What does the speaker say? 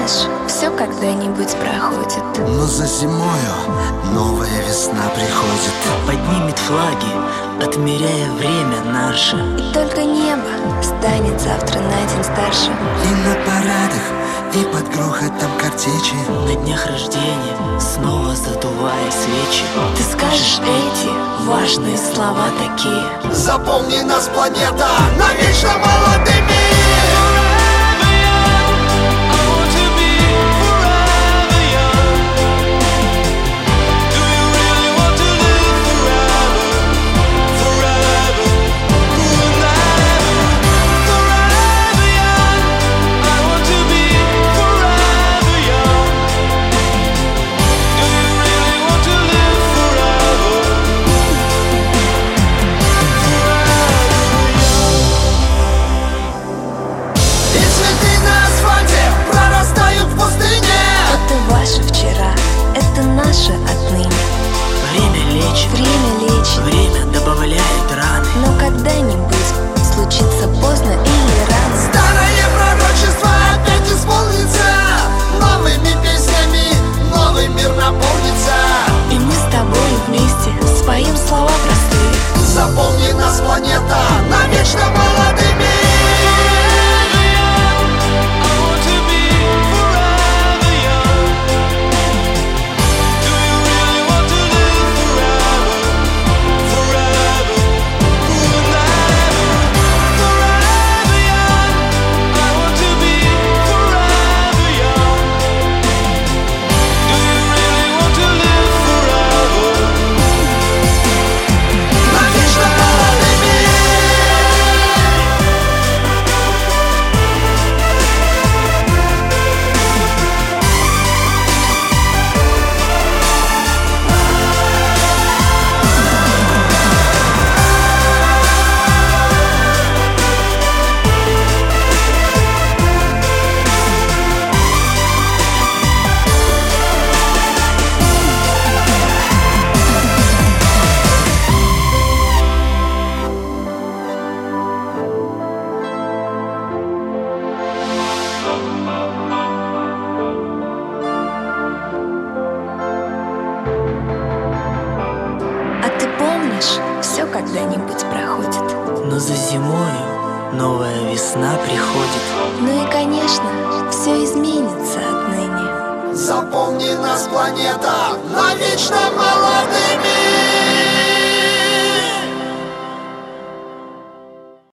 помнишь, все когда-нибудь проходит. Но за зимою новая весна приходит. Поднимет флаги, отмеряя время наше. И только небо станет завтра на день старше. И на парадах, и под грохотом картечи, На днях рождения, снова задувая свечи, Ты скажешь эти важные слова такие: запомни нас, планета, навечно молодыми. Время добавляет раны. Но когда-нибудь случится поздно или рано. Старое пророчество опять исполнится. Новыми песнями новый мир наполнится. И мы с тобой вместе споем слова простые. Запомни нас, планета, навечно молодыми. Все когда-нибудь проходит. Но за зимою новая весна приходит. Ну и, конечно, все изменится отныне. Запомни нас, планета, навечно молодыми.